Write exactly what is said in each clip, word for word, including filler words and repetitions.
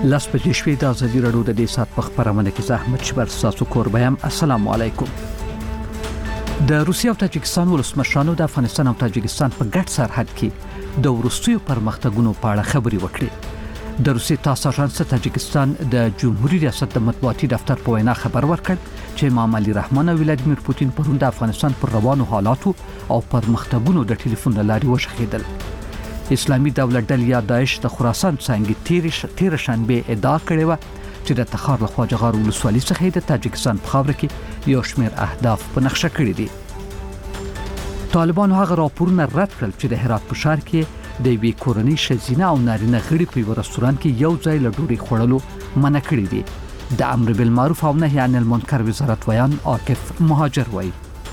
لاس بجې شوې د ازادي راډیو د دې سات په خبرونه کې زحمت شبر تاسو کوربه یم. السلام علیکم. د روسیې او تاجکستان ولسمشرانو د افغانستان او تاجکستان په ګډ سرحد کې د وروستیو پرمختګونو په اړه خبرې وکړې. د روسیې تاسو اژانس تاجکستان د جمهوریت ریاست د مطبوعاتي دفتر په وینا خبر ورکړ چې امام علي رحمان او ولادیمیر پوتین پرون د افغانستان پر روانو حالاتو او پرمختګونو د ټلیفون لارې وشخېدل. اسلامي دولت ډلې یا داعش د خراسان څنګه تیر تیر شنبه ادعا کړې و چې د تخار له خوا جغار ولسوالۍ څخه د تاجکستان په خاوره کې یو شمېر اهداف په نقشه کړي دي. طالبانو هغه راپورونه رد کړل چې د هرات په ښار کې د یوې کورنۍ ښځینه او نارینه غړي په یو رستوران کې یو ځای له ډوډۍ خوړلو منع کړي دي. د امر بالمعروف او نهي عن المنکر وزارت ویان عاکف مهاجر وایي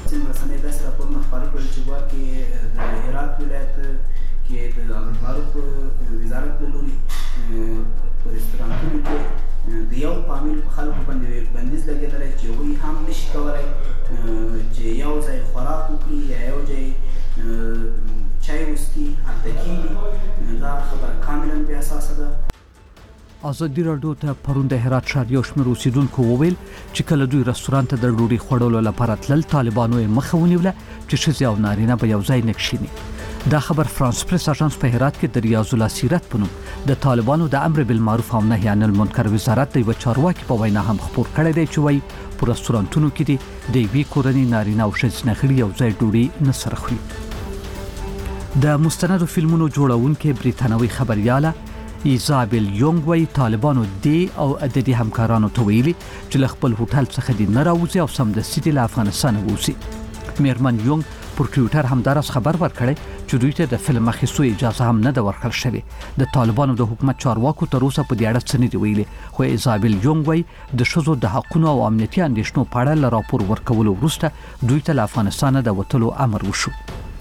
کې د امر معروف وزارت د لوري په رستورانتونو کې د یو فامیل په خلکو باندې بندیز لګېدلی چې هغوی هم نشي کولی چې یو ځای خوراک وکړي یا یو ځای چای وڅښي هلته کښېني. دا خبره کاملا بې اساسه ده. ازادي راډیو ته پرون د هرات ښار یو شمېر اوسیدونکو وویل چې کله دوی رستوران ته د ډوډۍ خوړلو لپاره تلل طالبانو یې مخه ونیوله چې ښځې او نارینه به یو ځای نه کښېني. دا خبر فرانس پریس اژانس په هرات کې د ریاض الله سیرت په نوم د طالبانو د امر بالمعروف او نهي عن المنکر وزارت د یو چارواکي په وینا هم خبر کړی دی چې وایي په رستورانتونو کې دي د یوې کورنۍ نارینه او ښځینه غړي یو ځای ډوډۍ نه سره خوري. د مستندو فلمونو جوړونکي بریتانوي خبرياله ایزابل یونګ وایي طالبانو دی او د دې همکارانو ته ویلي چې له خپل هوټل څخه دې نه راوځي او سمدستي دې له افغانستانه ووځي. میرمن یونګ پر ټویټر همدارس خبر ورکړی چې دوی ته د فلم اخیستو اجازه هم نه ده ورکړل شوې. د طالبانو د حکومت چارواکو تر اوسه په دې اړه څه نه دي ویلي، خو ایزابل یونګ وایي د ښځو د حقونو او امنیتي اندېښنو په اړه له راپور ورکولو وروسته دوی ته له افغانستانه د وتلو امر وشو.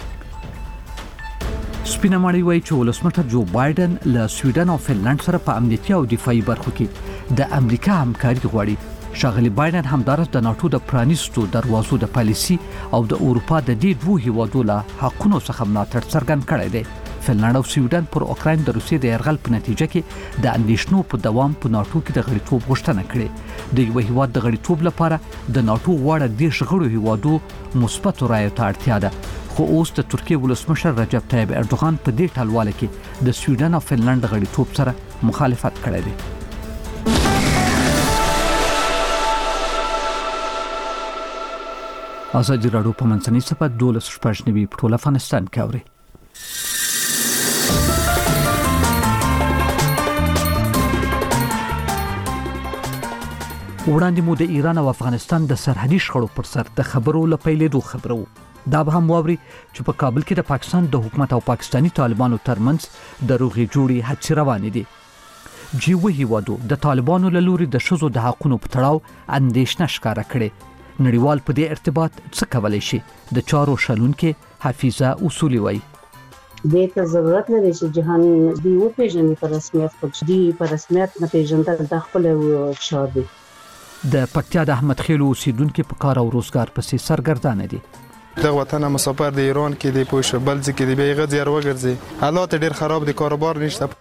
سپینه ماڼۍ وایي چې ولسمشر جو بایدن له سویډن او فنلند سره په امنیتي او دفاعي برخو کې د امریکا همکاري غواړي. ښاغلي بایدن همدارس د ناټو د پرانیستو دروازو د پالیسي او د اروپا د دې دوه هیوادو له حقونو څخه ملاتړ څرګند کړی دی. فنلند او سویډن پر اوکراین د روسیې د یرغل په نتیجه کې د اندېښنو په دوام په ناټو کې د غړیتوب غوښتنه کړې. د یو هیواد د غړیتوب لپاره د ناټو واړه دېرش غړو هیوادو مثبتو رایو ته اړتیا ده، خو اوس د ترکیې ولسمشر رجب طیب اردوغان په دې ټلواله کې د سویډن او فنلند غړیتوب سره مخالفت کړی دی. ازادي راډیو په منځنۍ صفحه دولس شپږ نوي په ټول افغانستان کې اوري. وړاندې مو د ایران او افغانستان د سرحدي شخړو پر سر د خبرو لپیلېدو خبرو دا به هم واوري چې په کابل کې د پاکستان د حکومت او پاکستاني طالبانو ترمنځ د روغې جوړې هڅې روانې دي. جی وی هیوادو د طالبانو له لوري د ښځو د حقونو په تړاو اندېښنه ښکاره کړې. نړیوال په دې ارتباط څه کولای شي؟ د چارو شالونکي حفیظه اصولي وایي دې ته ضرورت لري چې جهان دی او پیژنې په رسمیت خو دی په رسمیت نه پیژندل د خپل شار دي. د پکتیا د احمد خیل اوسیدونکو په کار او روزګار پسې سرګردانه دي. د وطن مسافر د ایران کې دی پوه بل ځکه دی بیغه زیار وګرځي حالات ډیر خراب دي کاروبار نشته.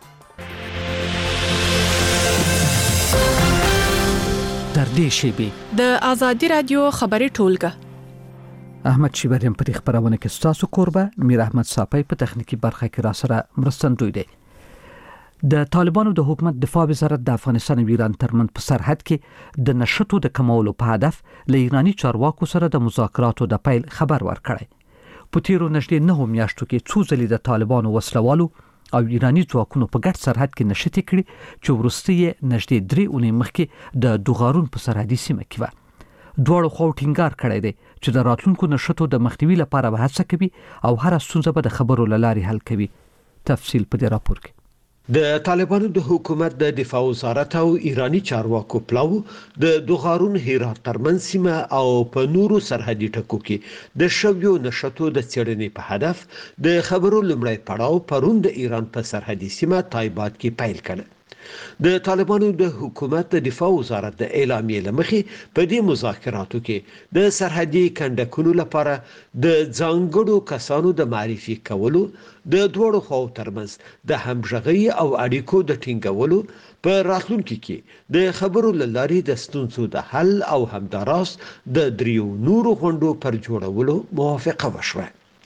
در دې شیبې د ازادي رادیو خبري ټولګه احمد شیبریم په خبرونه کې ستاسو کوربه میر احمد صافی په تخنیکی برخه کې را سره مرستندوی دی. د طالبانو د حکومت دفاع وزارت د افغانستان او ایران ترمنځ په سرحد کې د نشټو د کمولو په هدف له ایرانی چارواکو سره د مذاکراتو د پیل خبر ورکړی. په تیرو نږدې نهو میاشتو کې څو ځلې د طالبانو وسلوالو او ایرانی ځواکونو په ګډ سرحد کې نشټې کړې چې وروسته یې نږدې درې اونۍ مخکې د دوغارون په سرحدي سیمه کې وه. دواړو خواو ټینګار کړی دی چې د راتلونکو نشټو د مخنیوي لپاره به هڅه کوي او هره ستونزه به د خبرو له لارې حل کوي. تفصیل په دې راپور کې. د طالبانو د حکومت د دفاع وزارت او ایرانی چارواکو پلاو د دوغارون هرات ترمنځ سیمه او په نورو سرحدي ټکو کې د شویو نشټو د څېړنې په هدف د خبرو لمړی پړاو پرون د ایران په سرحدي سیمه تایبات کې پیل کړ. د طالبانو د حکومت د دفاع وزارت د اعلامیې لمخې په دې مذاکراتو کې د سرحدي کنډکونو لپاره د ځانګړو کسانو د معرفي کولو د دوړو خو ترمنځ د همغږي او اړیکو د ټینګولو په راتلونکي کې د خبرو لاري د ستونزو د حل او همداراس د دریو نورو غونډو پر جوړولو موافقه وشوه.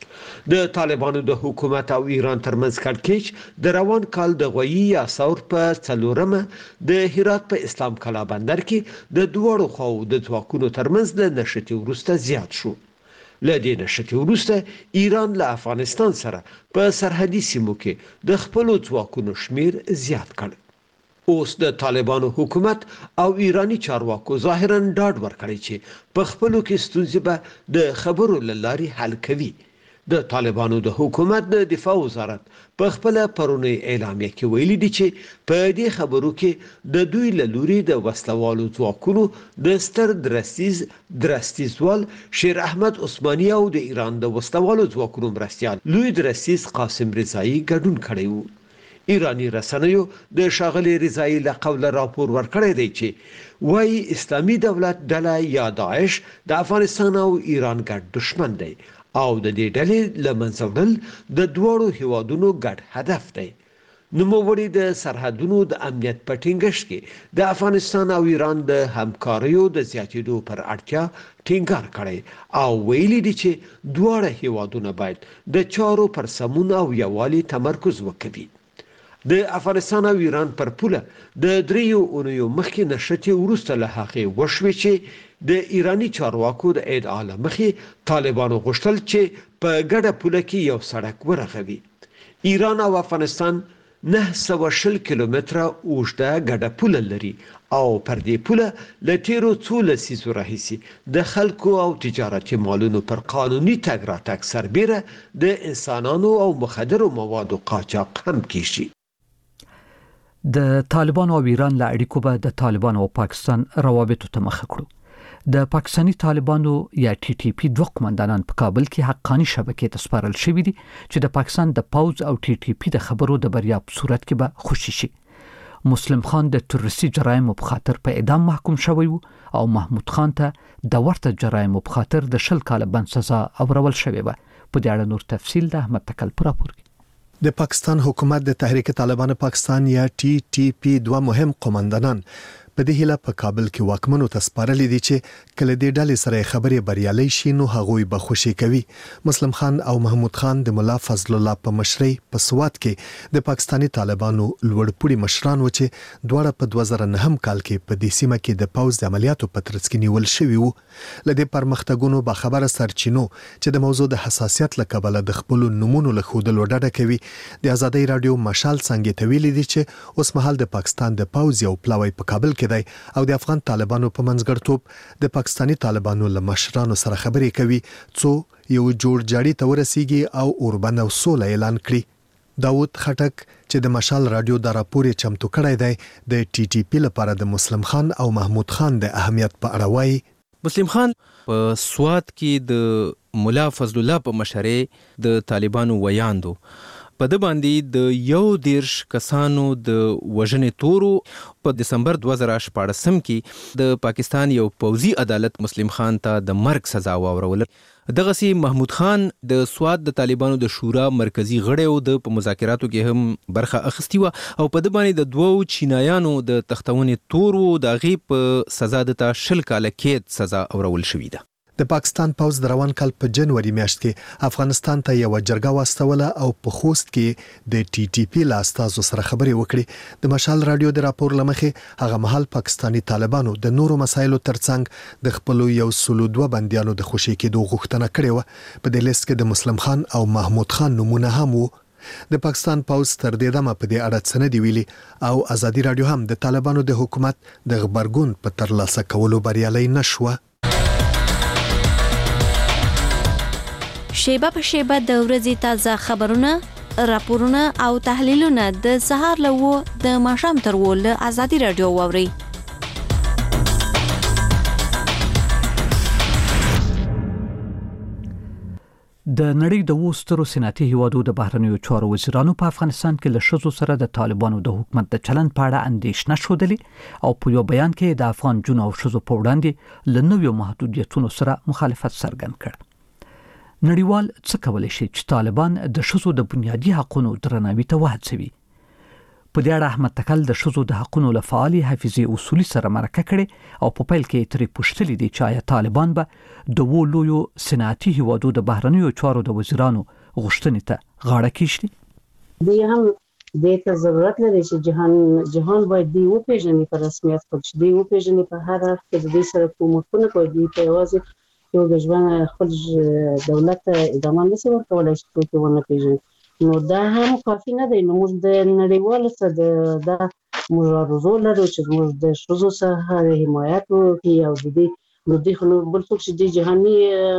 د طالبانو د حکومت او ایران ترمنځ کړکېچ د روان کال د غویي یا ثور په څلورمه د هرات په اسلام کلا بندر کې د دوړو خو د ځواکونو ترمنځ د نشټي ورسته زیات شو. لدې نشټي ورسته ایران له افغانستان سره په سرحدي سیمو کې د خپل ځواکونو شمیر زیات کړ. اوس د طالبانو حکومت او ایرانی چارواکو ظاهرا ډاډ ورکړي چې په خپلو کې ستونزې به د خبرو لاري حل کوي. د طالبانو د حکومت د دفاع وزارت په خپل پرونی اعلامیه کې ویلي دي چې په دې خبرو کې د دوی له لوري د وسلوالو ځواکونو د ستر درستیز درستیزوال شیر احمد عثماني او د ایران د وسلوالو ځواکونو مرستيال لوی درستیز قاسم رضایی ګډون کړی وو. ایرانی رسنیو د شاغلي رضایی له قوله راپور ورکړی دی چې وايي اسلامي دولت ډله یا داعش د افغانستان او ایران ګډ دشمن دی او د دې ډلې لمنځه وړل د دوړو هیوادونو ګډ هدف دی. نوموړي د سرحدونو د امنیت په ټینګښت کې د افغانستان او ایران د همکاریو د زیاتېدو پر اړتیا ټینګار کړی او ویلي دي چې دواړه هیوادونه باید د چارو پر سمون او یووالي تمرکز وکړي. د افغانستان او ایران پر پوله د دریو اونیو مخکې نشټي ورسته له هغې وشوې چې د ایرانی چارواکو د ادعا مخې طالبانو غوښتل چې په ګډه پوله کې یو سړک ورغوي. ایران او افغانستان نه سوه شل کیلومتره اوږده ګډه پوله لري او پر دې پوله له تیرو څو لسیزو راهیسې د خلکو او تجارتي مالونو پر قانوني تګ راتګ سربیره د انسانانو او مخدرو موادو قاچاق هم کیږي. د طالبانو او ایران له اړیکو به د طالبانو او پاکستان روابطو ته مخه کړو. د پاکستانی طالبانو یا ټي ټي پی دوه قومندانان په کابل کې حقانی شبکې ته سپارل شوي دي چې د پاکستان د پوز او ټي ټي پی د خبرو د بریا په صورت کې به خوشي شي. مسلم خان د تروریستي جرایمو په خاطر په اعدام محکوم شوی و او محمود خان ته د ورته جرایمو په خاطر د شل کاله بند سزا اورول شوې و. په دې اړه نور تفصیل د احمد تکل پر راپور کې. د پاکستان حکومت د تحریک طالبان پاکستان یا ټي ټي پی دوه مهم قومندانان په دې هله په کابل کې واکمنو ته سپارلې دي چې کله دې ډلې سره خبرې بریالي شي نو هغوی به خوشي کوي. مسلم خان او محمود خان د مولا فضل الله په مشرۍ په سوات کې د پاکستانی طالبانو لوړپوړي مشران و چې دواړه په دوه زره نه کال کې په دې سیمه کې د پوز د عملیاتو په ترڅ کې نیول شوي وو. لدې پرمختګونو به خبره سرچینو چې د موضوع د حساسیت لکبله د خپل نمونو له خودلو ډډه کوي. د ازادۍ رادیو مشال څنګه تویل دي چې اوس مهال د پاکستان د پوز یو پلاوی په کابل کې دی او د افغان طالبانو په منځګړتوب د پاکستانی طالبانو له مشرانو سره خبرې کوي څو یو جوړ جاړي ته ورسیږي او اوربند او سوله اعلان کړي. داود خټک چې د مشال رادیو د راپور چمتو کړی دی د ټي ټي پی لپاره د مسلم خان او محمود خان د اهمیت په اړه وایي. مسلم خان په سوات کې د مولا فضل الله په مشرۍ د طالبانو ویاندو په د باندې د یو دیرش کسانو د وژنې تورو په دسمبر دوه زره شپاړسم کې د پاکستان یو پوځي عدالت مسلم خان ته د مرګ سزا واوروله. دغسی محمود خان د سوات د طالبانو د شورا مرکزی غړی او د په مذاکراتو کې هم برخه اخیستی و او په د باندې د دوو چینایانو د تختونې تورو د غي په سزا د تا شل کاله کې سزا اورول شوې ده. د پاکستان پوز د روان کال په جنوري میاشت کې افغانستان ته یو جرګه واستوله او په خوست کې د ټي ټي پی لا استازو سره خبرې وکړي. د مشال رادیو د راپور لمخې هغه مهال پاکستانی طالبانو د نورو مسایلو ترڅنګ د خپل یو سلو دوه بنديانو د خوشي کېدو غوښتنه کړې و. په دې لیست کې د مسلم خان او محمود خان نمونه هم وو. د پاکستان پوز تر دې دمه په دې اړه څه نه دی ویلي او ازادي رادیو هم د طالبانو د حکومت د خبرګون په ترلاسه کولو بریالي نشوه. شیبه په شیبه د ورځې تازه خبرونه، راپورونه او تحلیلونه د سهار لوو د ماښام تر ول ازادي رادیو ووري. د نړۍ د وسترو صنعتي هیوادو د بهرنیو چارو وزیرانو په افغانستان کې له ښځو سره د طالبانو د حکومت د چلن په اړه اندېښنه ښودلې او په یو بیان کې د افغان جنو او ښځو په وړاندې له نویو محدودیتونو سره مخالفت څرګند کړ. نړیوال څه کولی شي چې طالبان د ښځو د بنیادي حقوقو درناوي ته وهڅوي؟ په دې اړه احمد تکل د ښځو د حقوقو له فعالي حافظې اصولي سره مرکه کړې او په پیل کې ترې پوښتلي دي چې آیا طالبان به د وو لویو صنعتي هیوادو د بهرنیو چارو د وزیرانو غوښتنې ته غاړه کېږدي. دی هم دې ته ضرورت لري چې جهان جهان باید دی وپېژني په رسمیت خپل چې دی وپېژني په هر اړخ کې د دې سره کومکونه کوي. دی په یوازې یو د ژوند خپل دولت ته ادامه نشي ورکولی چې څوک یې ونه پېژني. نو دا هم کافي نه دی. نو موږ د نړیوالو سره د دا موږ ارزو لرو چې موږ د ښځو څخه حمایت وکړي او د دې نو د خلکو بل څوک چې د جهاني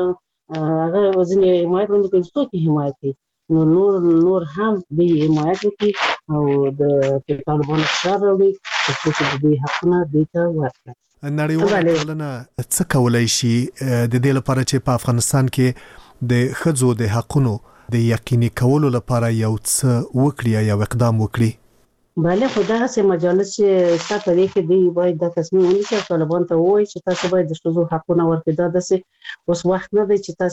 هغه وزن حمایت وکړي څوک حمایت کوي. نو نور نور هم د حمایت وکړي او د طالبانو فشار راوړي چې د دې حقونه دوی ته ورکړي. نړیواله ټولنه څه کولای شي د دې لپاره چې په افغانستان کې د ښځو د حقونو د یقیني کولو لپاره یو څه وکړي یا اقدام وکړي؟ بله خو دا هسې مجالس چې ستا په دې کې دی باید دا تصمیم ونیسي طالبان ته ووایي چې تاسو باید د ښځو حقونه ورکړئ. دا داسې اوس وخت نه دی چې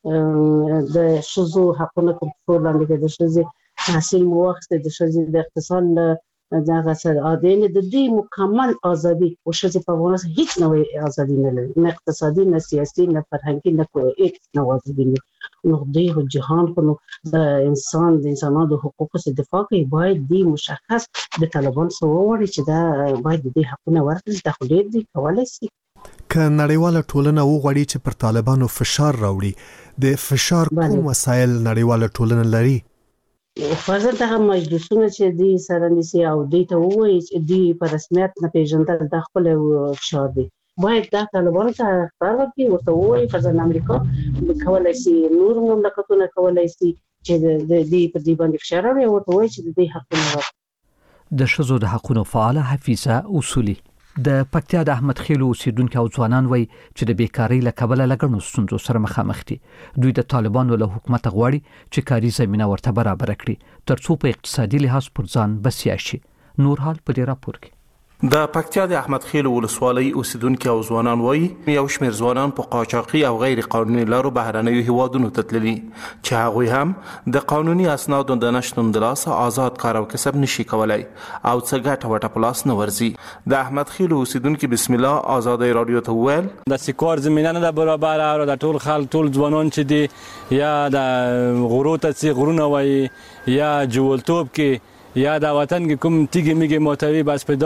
تاسو د ښځو حقونه تر پښو لاندې کړئ. د ښځې تحصیل مو واخیستی، د ښځې د اقتصاد له دغه سره یعنې د دې مکمل ازادي او ښځې په افغانستان هیڅ نوې ازادي نه لري، نه اقتصادي نه سیاسي نه فرهنګي نه هیڅ نوې ازادي نه. نو دوی جهان په نو د انسان د انسانانو د حقوقو څخه دفاع کوي. باید دی مشخص د طالبان سره ووایي چې دا باید د دې حقونه ورکړي. دا خو ډېر دی کولی شي. که نړیواله ټولنه وغواړي چې پر طالبانو فشار راوړي، د فشار کوم وسایل نړیواله ټولنه لري؟ فرضاً دغه مجلسونه چې دی سره نیسي او دوی ته ووایي چې دوی په رسمیت نه پېژندل دا خپل فشار دی. باید دا طالبانو ته اخبار ورکړي، ورته ووایي فرضاً امریکا کولی شي، نور مملکتونه کولی شي چې د دې په دې باندې فشار راوړي او ورته ووایي چې د دې حقونه ورکړي. د ښځو د حقونو فعاله حفیظه اصولي د پکتیا د احمد خیلو اوسیدونکو او ځوانان وایي چې د بیکارۍ له کبله له ګڼو ستونزو سره مخامخ دي. دوی د طالبانو له حکومت غواړي چې کاري زمینه ورته برابر کړي ترڅو په اقتصادي لحاظ پر ځان بسیا شي. نور حال په دې راپور کې د پکتیا د احمد خیل ولسوالۍ اوسیدونکو او ځوانان وایي یو شمېر ځوانان په قاچاقي او غیر قانوني لارو بهرنیو هیوادونو ته تللي چې هغوی هم د قانوني اسنادو د نشتون د لاسه آزاد کار او کسب نشي کولای او څه ګټه وټه په لاس نه ورځي. د احمد خیل اوسیدونکو بسم الله آزادۍ رادیو ته وویل د سکور زمینه نه ده برابره او د ټول خلک ټول ځوانان چې دي یا د غرو ته چې غرونه وایي یا جوړتوب کې یا د وطن کې کوم تیګي میګي موتوي بس په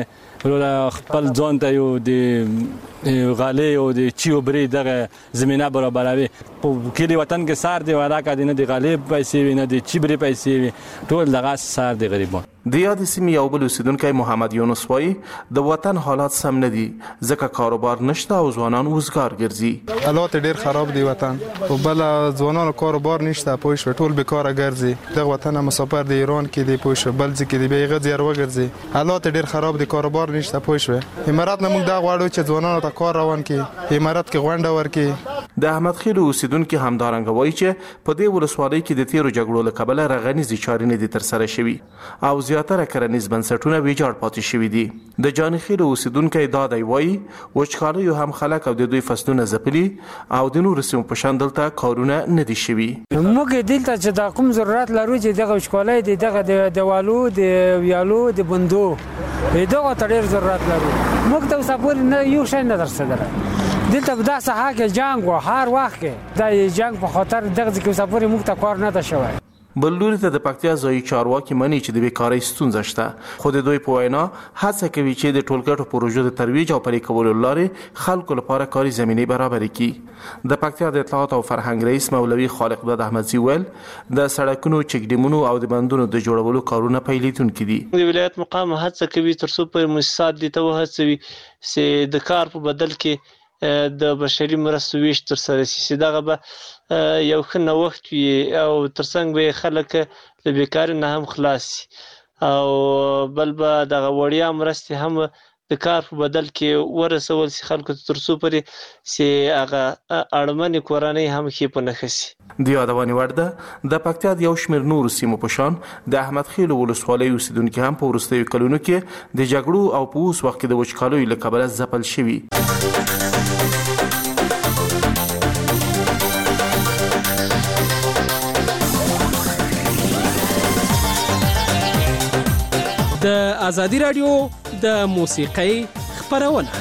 دغه خپل ځان ته یو د غالي او د چیو بری دغه زمينه برابروي. په کلی وطن کې سار دی ولا کا دینه د غالي پیسې وي نه د چی بری پیسې وي ټول دغه سار دی غریبان. د یاد سیمې یو بل اوسیدونکی محمد یونس وایي د وطن حالات سم نه دي ځکه کاروبار نشته او ځوانان وزګار ګرځي. حالات ډیر خراب دي وطن او بل ځوانانو کاروبار نشته پوه شو ټول بیکاره ګرځي. د وطن مسافر د ایران کې دی پوه شو بل ځکه دی بیغه زیار وګرځي. حالات ډیر خراب دي کاروبار نشته پوه شو. امارات نه موږ دا غواړو چې ځوانانو ته کار روان کړي، امارات کې غونډه ورکړي. د احمد خیل اوسیدونکو همدارنګ وایي چې په دې ولسوالۍ کې د تیرو جګړو له کبله رغنیزي چارې نه دي تر سره شوي او زیاتره کرنیز بنسټونه ویجاړ پاتې شوي دي. د جان خیل اوسیدونکو دا دی وایي وچکالۍ هم خلک او د دوی فصلونه ځپلي او د نورو سیمو په شان دلته کارونه نه دي شوي. موږ دلته چې دا کوم ضرورت لرو چې دغه وچکالۍ د دغه د دیوالو د ویالو د بندو دغه ته ډېر ضرورت لرو. موږ ته اوسه نه یو شی نه درسېدلی دلته په دا ساحه کې جنګ و هر وخت کې دا جنګ په خاطر دغه ځکه اوسه پورې موږ ته کار نه ده شوی. بل لوري ته د پکتیا ځایي چارواکي مني چې د بیکارۍ ستونزه شته خو د دوی په وینا هڅه کوي چې د ټولګټو پروژو د ترویج او پلي کولو لارې خلکو لپاره کاري زمینې برابرې کړي. د پکتیا د اطلاعات او فرهنګ رئیس مولوي خالق داد احمدزي ویل د سړکونو چک ډیمونو او د بندونو د جوړولو کارونه پیلیدونکي دي. د ولایت مقام هڅه کوي ترڅو په مؤسسات دي ته وهڅوي چې د کار په بدل کې د بشري مرستو ویش تر سره شي. دغه به یو ښه نوښت وي او ترڅنګ به خلک له بیکارۍ نه هم خلاص شي او بل به دغه وړیا مرستې هم د کار په بدل کې ورسول شي خلکو ته ترڅو پورې چې هغه اړمنې کورنۍ هم ښې په نښه شي. د یادونې وړ ده د پکتیا د یو شمېر نورو سیمو په شان د احمد خیل ولسوالۍ اوسیدونکي هم په وروستیو کلونو کې د جګړو او په اوس وخت کې د وچکالیو له کبله ځپل شوي. د ازادي رادیو د موسیقۍ خپرونه.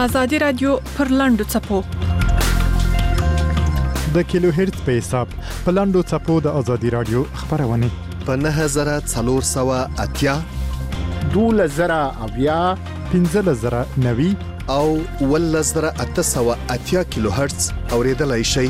ازادي رادیو پر لاندو چپو د کیلو هرتز په حساب په لاندو چپو د ازادي رادیو خبرونه په نه زره څلور سوه اتیا دوله زره اویا پنځه زره نوي او ول زره اته سوه اتیا کیلو هرتز اوریدلای شئ.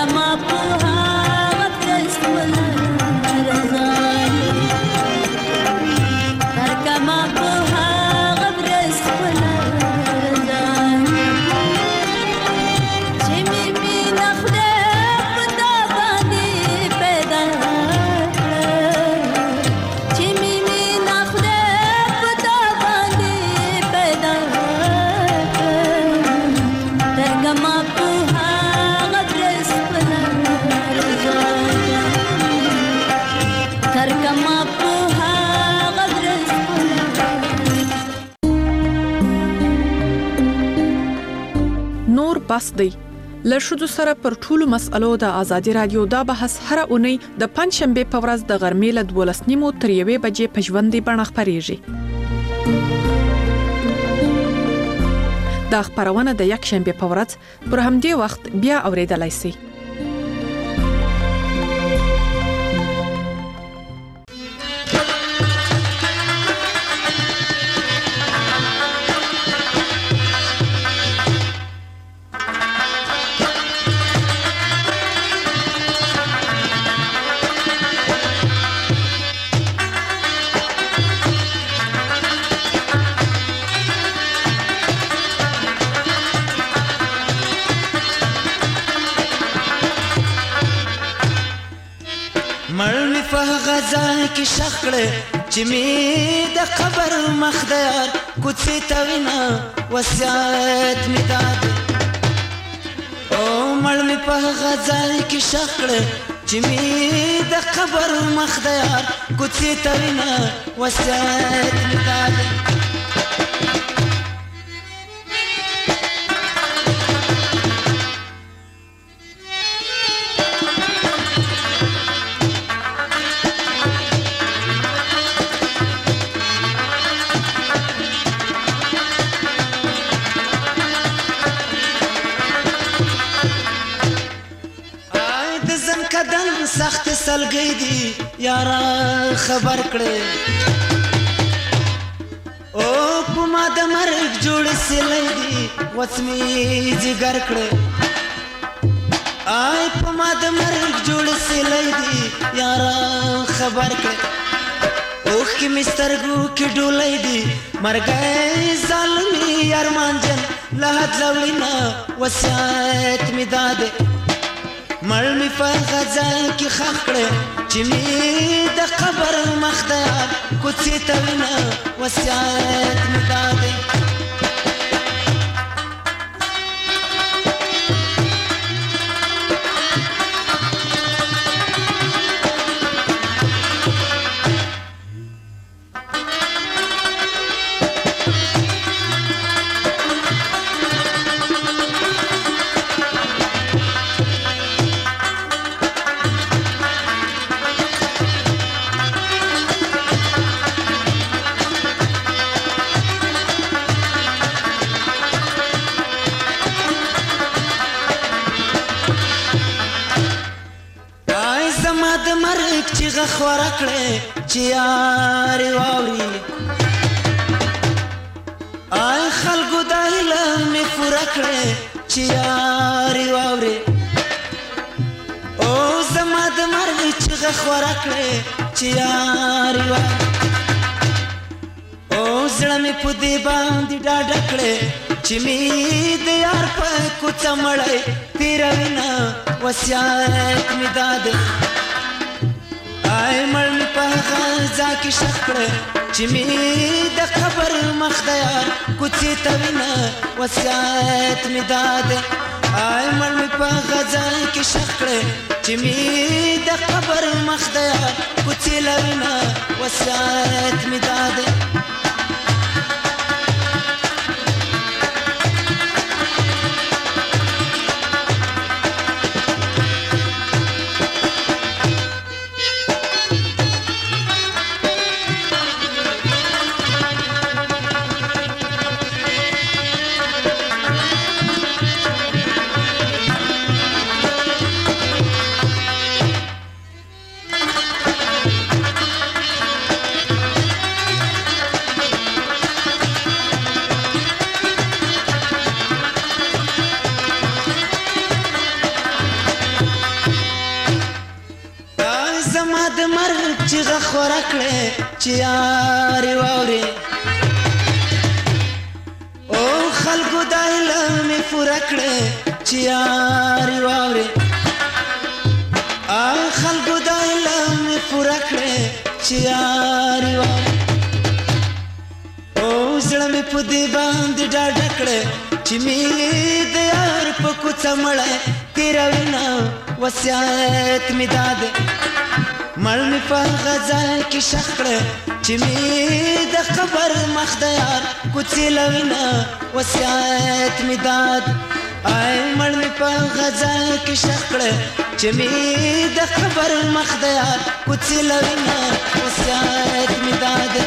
بس دی له شذو سره پر ټولو مسألو د ازادي رادیو دا بحث هر اونۍ د پنځ شنبه په ورځ د غرمې له دولس نیمو تر یوې بجې په ژوندۍ بڼه خپرېږي. دا خبرونه د یک شنبه په ورځ پر همدې وخت بیا اوریدلای شئ. غزال کی شخړه چې می د خبر مخدار کوڅه توینا وصیت می داد او مړ می په غزال کی شخړه چې می د خبر مخدار کوڅه توینا وصیت می داد سخت سلګي دي یارا خبر کړي او په ما د مرګ جوړ سلې دي وڅمي جګر کړي آی په ما د مرګ جوړ سلې دي یارا خبر کړي اوخ کی مسترګو کې ډولې دي مرګي ظالمي ارمان جن لحد لولینا وصیت می داده مړ می په غزال کې خخ کړه چې می د خبر مخدار کوڅه توینا وصیت می داده خورا کړه چې یار واوري آی خلکو دایله می پورا کړه چې یار واوري او زما د مرګ چې خورا کړه چې یار واوري او زړه می په دې باندې ډاډ کړه چې می د یار په کوڅه مړې پیروینا وصیت می داده آی مړ می په غزا کې شکړه چې می د خبر مخدار کوڅه توینا وصیت می داده آی مړ می په غزا کې شکړه چې می د خبر مخدار کوڅه لوینا وصیت می داده د مرګ چیغه خوره کړې چې یارې واورې او خلکو دا هیله مې پوره کړې چې یارې واورې خلکو دا هیله مې پوره کړې چې یارې واورې او زړه مې په دې باندې ډاډه کړې چې مې د یار په کوڅه مړی تېروینه وصیت مې دا دی مړ مې په هغه ځای کې ښخ کړه چې مې د قبر مخ د یار کوڅې لوینه وصیت مې دا دی آی مړ مې په هغه ځای کې ښخ کړه چې مې د قبر مخ د یار کوڅې لوینه وصیت مې دا دی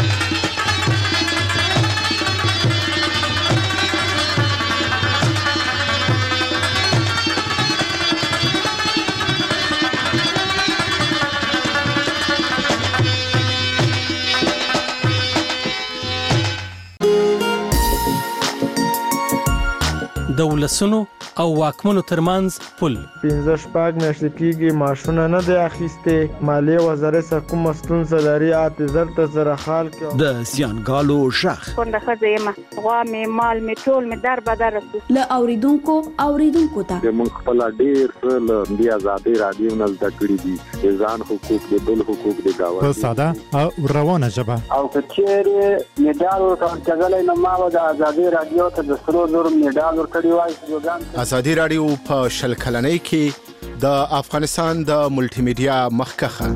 د ولسونو او واکمنو ترمنځ پل پنځه شپږ میاشتې کېږي معاشونه نه دی اخیستې مالیې وزارت څخه کومه ستونزه لري اته زر ته زره خال کې د زیانګالو شخ کونډه ښځه یم غوا مې مال مې ټول مې در بدر رسو له اوریدونکو اوریدونکو ته موږ خپل ډېر څه له دې آزادۍ راډیو نه زده کړي دي د ځان حقوق د بل حقوق د گاونډي په ساده او روانه ژبه او کچېرې میډال ورکړل نو ما د آزادۍ راډیو ته د سرو زر میډال ورکړی وای آزادي راډیو په شل کلنۍ کې د افغانستان د ملټي میډیا مخکخه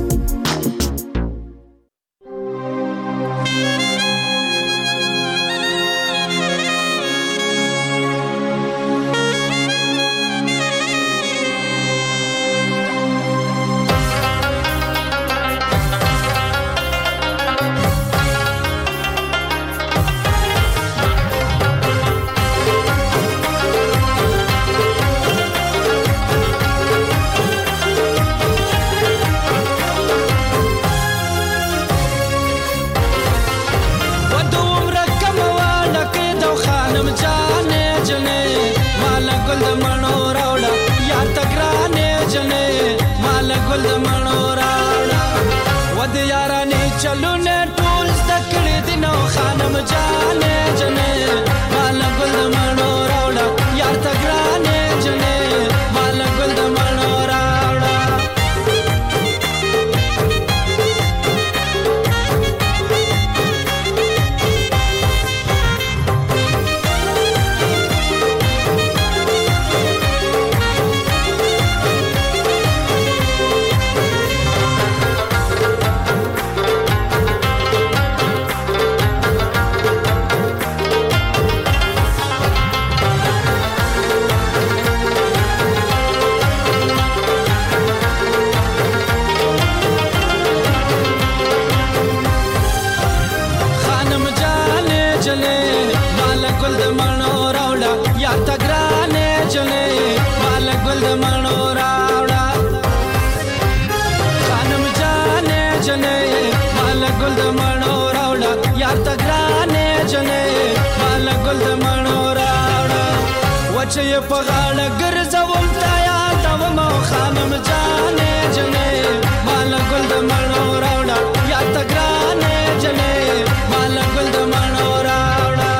چې په غاړه ګرځول تا یاد و مو خانم جانې جنې مال ګل د مڼو راوړه یا تګرانې جنې مال ګل د مڼو راوړه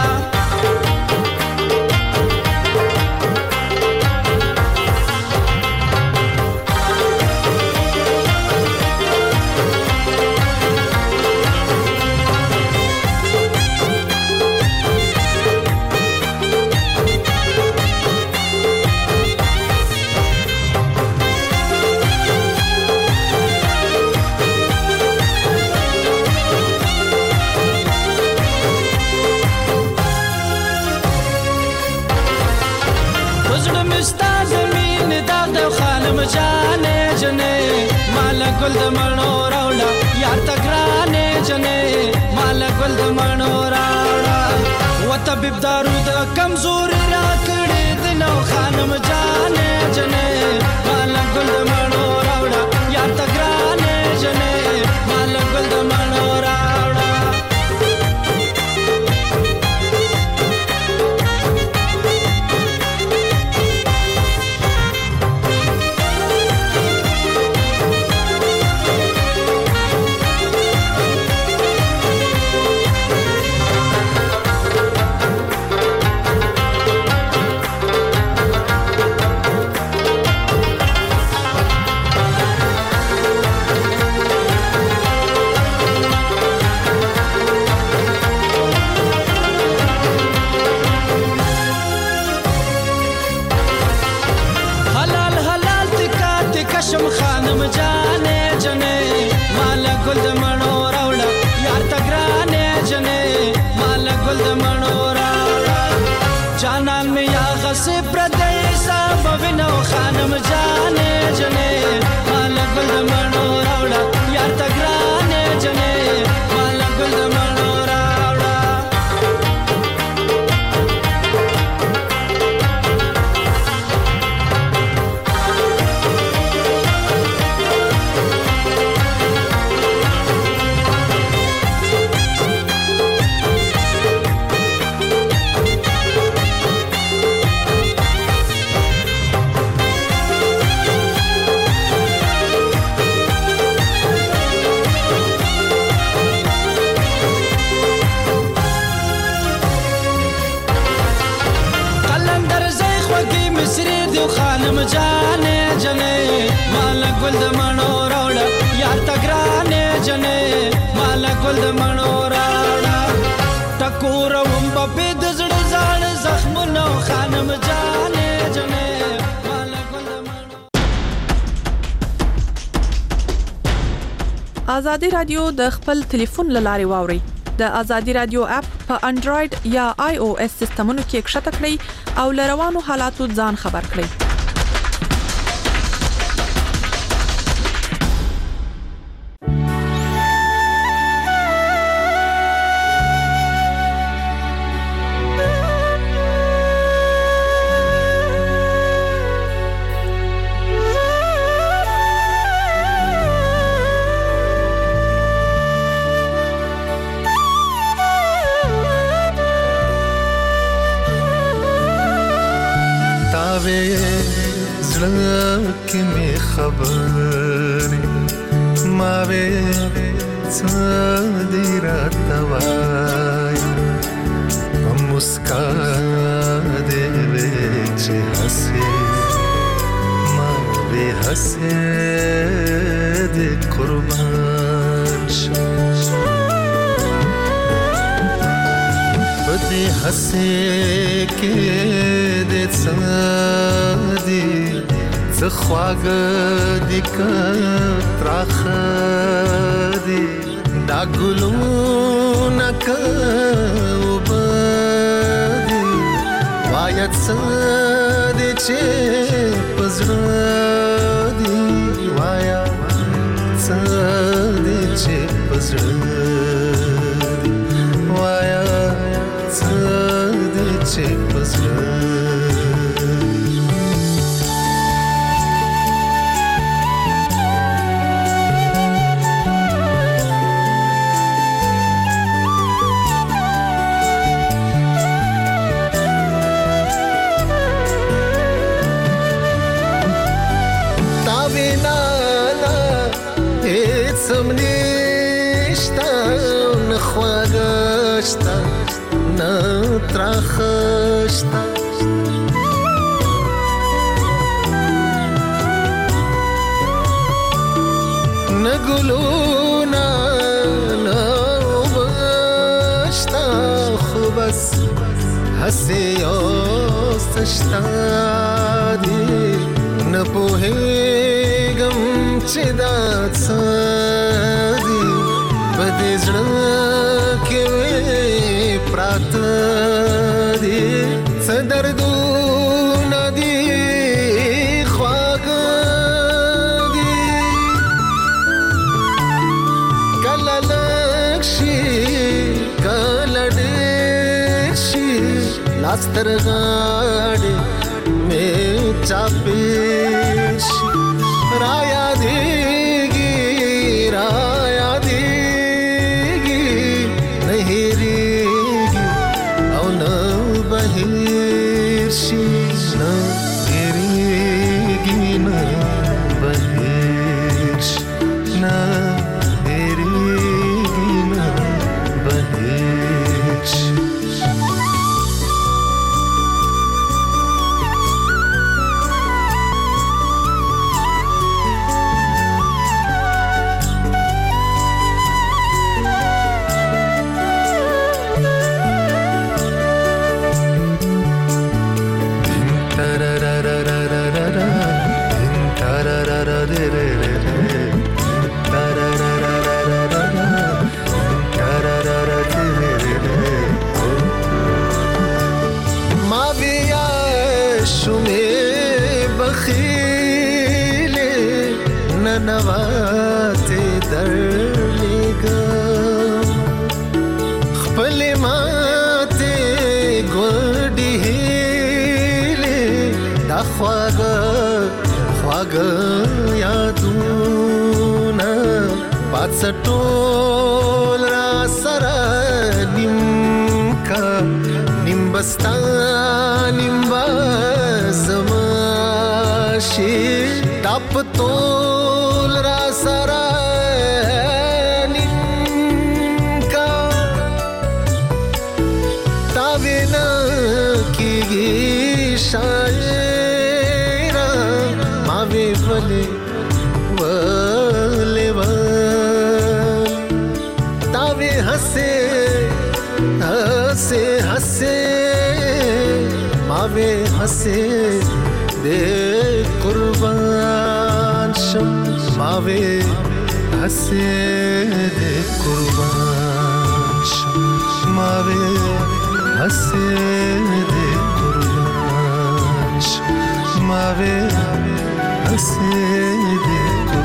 جانې جنې مال ګل د مڼو راوړه یا تګرانې جنې مال ګل د مڼو راوړه و طبيب دارو د کمزوري را کړې د نو خانم جانې جنې مال ګل د مڼو راوړه یا تګرانې جنې مال ګل د مڼو راوړه شم خانم جانې جنې مال ګل د مڼو راوړه یار تګرانې جنې مال ګل د مڼو راوړه جانان مې یا غسه پردې صاحب وینو خانم جانې جنې مال ګل د مڼو راوړه یار تګرانې جنې مال ګل د مڼو راوړه خانم جانې جنې مال ګل د مڼو راوړه یار تګرانې جنې مال ګل د مڼو راوړه ټکور وم په د زړه ځان زخمونو خانم جانې جنې مال ګل د مڼو. آزادي رادیو د خپل ټلیفون لاري واوري د آزادي رادیو اپ په انډراید یا آی او اس سیستمونو کې ښکته کړئ او لروانو حالاتو ځان خبر کړئ. کې می خبرې ما وې څادې راتوای په مسکا دې وې چې حسې ما وې حسې دې قربان شه په دې حسې کې دې څادې خواږه دي کتراخه دي دا ګلونه کوبدي وایت سده چې پزړه دي وایا سده چې پزړه دي وایا سده چې پزړه تراخشتا نگلونا نوبشتا خوبس حسی آستشتا دی نپوهیگم چه داد سادی بدیزڑا که پرات دی صدردو ندی خواگ دی کل لکشی کل دیشی لاستر غاڑی میں چاپیشی رایا دیگی رایا دیگی نہیں ریگی او نہ بہیشی نہ ریگی نہ بہیش نہ ریگی نہ بہیش ننواته درلګم خپل ماته ګوډي هله دا خواږه خواږه یادونه پاتسټول را سره نیم کا نیم بستا نیم بازماشي تپ تول را سره نیم کا تاوینا کیږي شاعر ماوي ولې ولې ول تاوی हंसे हंसे हंसे मावे हंसे दे कुर्बान शम मावे हंसे दे कुर्बान शम मावे हंसे दे कुर्बान शम मावे हंसे दे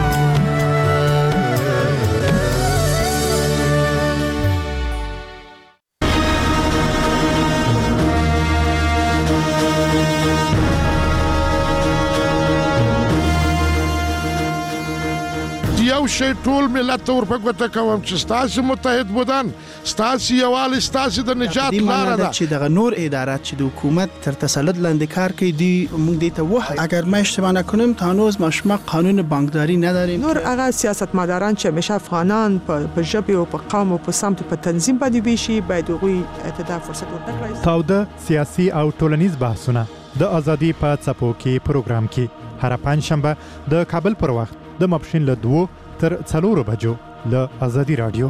یو شی ټول ملت ور په ګوته کوم چې ستاسو متحد بودن ستاسو یوال ستاسو د نجات لار ده چې دغه نور ادارات چې د حکومت تر تسلط لاندې کار کوي دی موږ دې ته وایي اگر ما اشتباه نکنم تا هنوز ما شما قانون بانکداری نداریم نور هغه سیاستمداران چې همیشه افغانان په ژبه او په قوم او په سمت په تنظیم باندې ویشي باید هغوی ته فرصت ورکړي تاوده سیاسي او ټولنیز بحثونه د ازادي په څپو کې پروګرام کې هر پنځشنبه د کابل پر وخت د ماپښین له دوه تر څلورو بجو له ازادي رادیو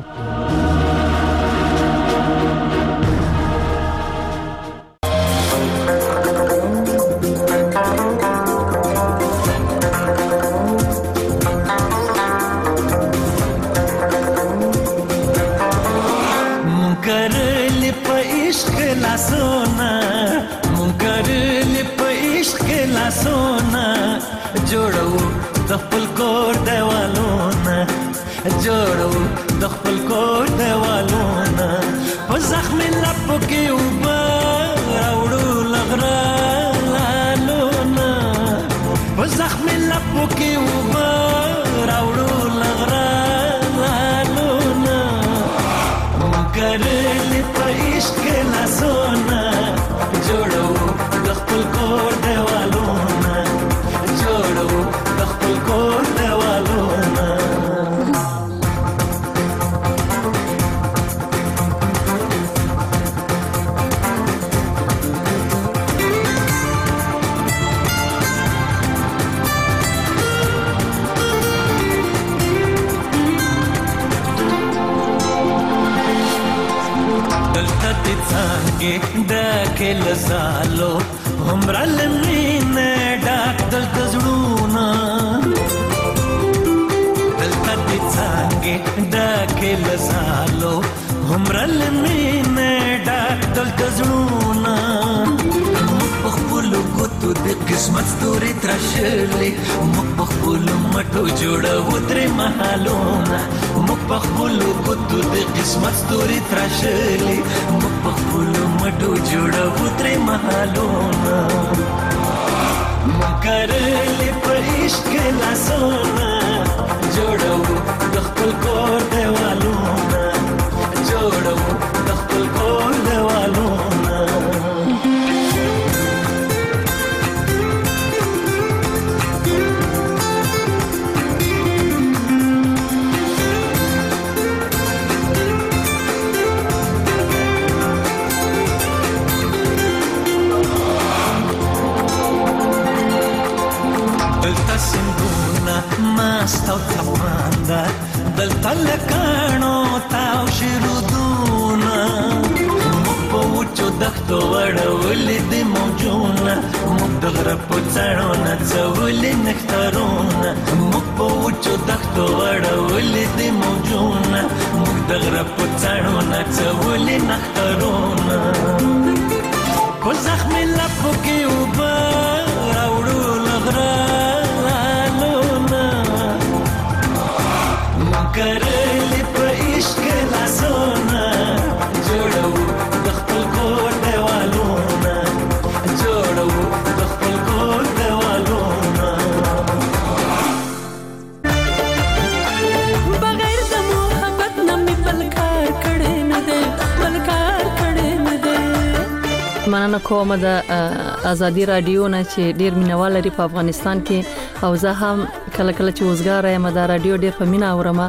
جوړو د خپل کور دیوالونه په زخم لپو کې وبا راوړو لغرا لالونه په زخم لپو کې وبا راوړو لغرا لالونه مونږ په عشق لاسونه جوړو د خپل کور دیوالونه جوړو د خپل کور دیوالونه داخل زالو عمر لمين داك دل تزرونا دل تدي تانجي داخل زالو عمر لمين داك دل تزرونا مخبولو قطو دي قسمت ستوري ترشلي مخبولو مټو جوړه ودري محالونا مخبولو قطو دي قسمت ستوري ترشلي مخبولو مټو جوړه ودري محالونا مکرلي په عشق لاسونه جوړو د خپل کور دیوالونه جوړو د خپل کور دیوالونه ماستو تفاندا دلته لکانو تاو شرودونا مو پوچو دختو وړولې د موجونه مو دغره پڅړو نه څولې نختارونه مو پوچو دختو وړولې د موجونه مو دغره پڅړو نه څولې نختارونه په زخم لپو کې وبا راوړو لغرا مننه کوم د ازادي رادیو نه چې ډیر مینوال لري په افغانستان کې او زه هم کله کله چې وزګار یم د رادیو ډیر په مینا اورم.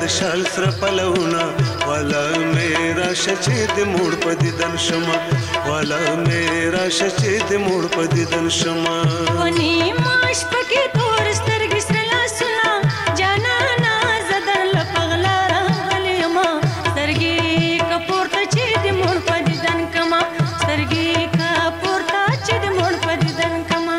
د شال سره پلوونه والا میرا شچې د موړ په دیدن شمه والا میرا شچې د موړ په دیدن شمه ونی ماش پکې تور سترګې سره لاسونه جانانا زدر لپغلا راغلی ما سترګې کپورته چې د موړ په دیدن کما سترګې کپورته چې د موړ په دیدن کما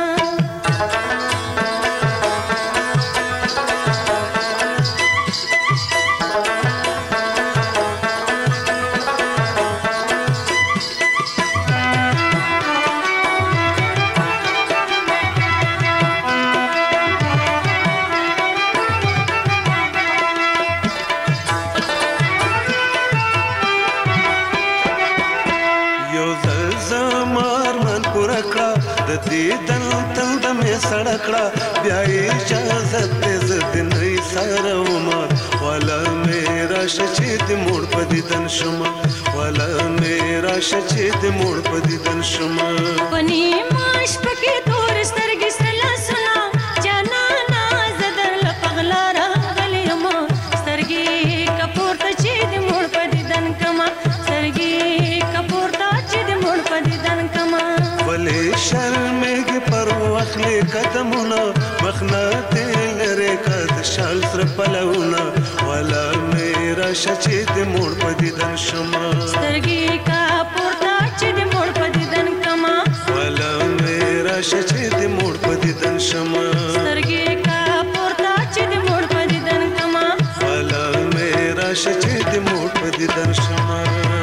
دیدن تل د می سړکړه بیا اجازه دې زد نه سره عمر والا میرا شچې د موړ په دیدن شمه والا میرا شچې د موړ په دیدن شمه ونی ماش پکې تور سترګې سره لاسونه جانانا زدر لپغلا راغلی ما سترګې کپورته چې د موړ په دیدن کما سترګې کپورته چې د موړ په دیدن کما ولې شرمېږي پر واخلې قدمونه مخنه دې لرې که د شال سره پلونه والا میرا شچې د موړ په دیدن شمه سترګې کپورته چې د موړ په دیدن کما والا میرا شچې د موړ په دیدن شمه سترګې کپورته چې د موړ په دیدن کما والا میرا شچې د موړ په دیدن شمه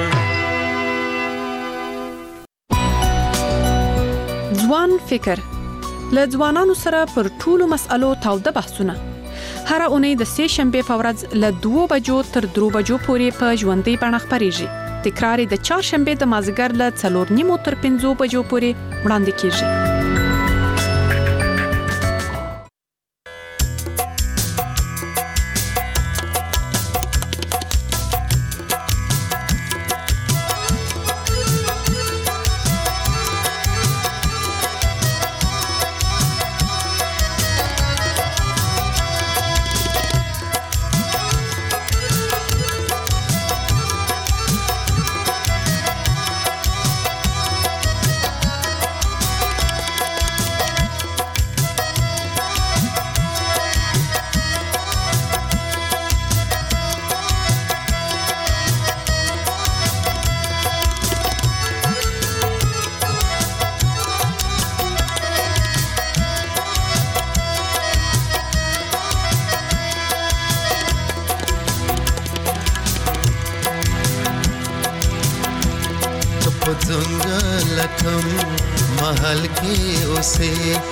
ځوان فکر له ځوانانو سره پر ټولو مسألو تاوده بحثونه هر اونۍ د سه شنبه په ورځ له دوه بجو تر درو بجو پورې په ژوندۍ بڼه خپرېږي. تکرار د چهارشنبه د مازدیګر له څلور نیمو تر پنځو بجو پورې وړاندې کیږي. लखम महल के उसे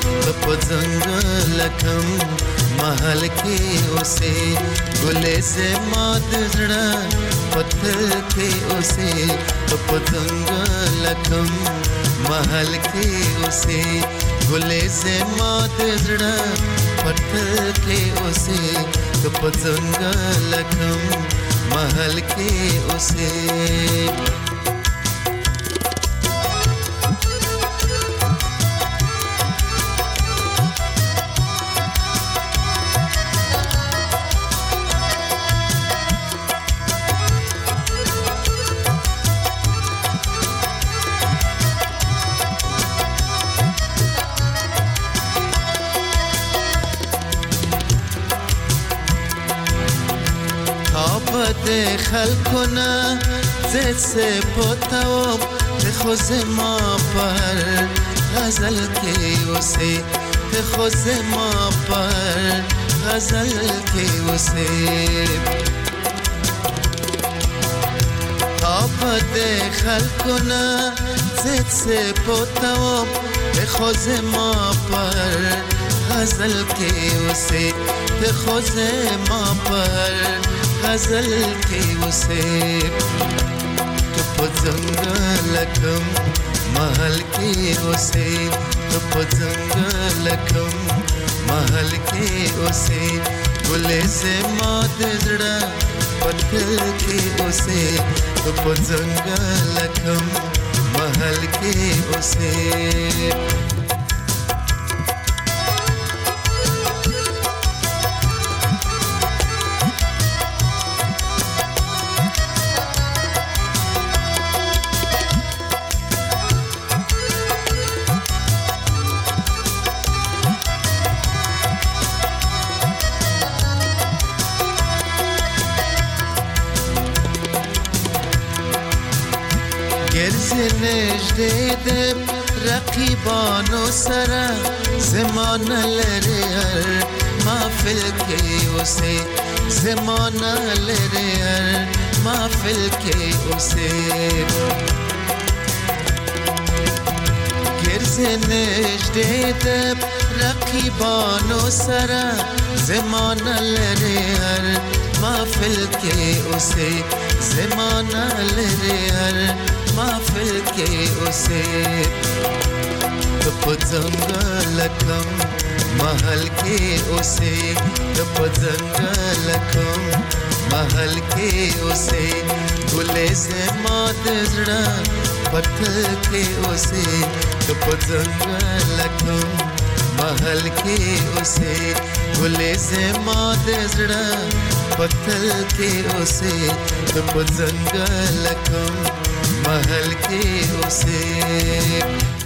लखम महल के उसे गुले से मात जड़ा पत्थर के उसे पतंग लखम महल के उसे गुले से मात जड़ा पत्थर के उसे पतंग लखम महल के उसे خلقنا زد سے پوتاوم خوز ما پر غزل کے اسے خوز ما پر غزل کے اسے آباد خلقنا زد سے پوتاوم خوز ما پر غزل کے اسے خوز ما پر غزل के उसे तो पतंग लखम महल के उसे तो पतंग लखम महल के उसे गुले से मात जड़ा पत्थर के उसे तो पतंग लखम महल के उसे نجده ده رقیبانو سره زمانه لري هر محفل کې اوسه زمانه لري هر محفل کې اوسه ګرځ نجده ده رقیبانو سره زمانه لري هر محفل کې اوسه زمانه لري هر محفل کې اوسه د پځنګل کم محل کې اوسه د پځنګل کم محل کې اوسه ګلې زما د زړه پتل کې اوسه د پځنګل کم محل کې اوسه ګلې زما د زړه پتل کې اوسه د پځنګل کم محل کې اوسه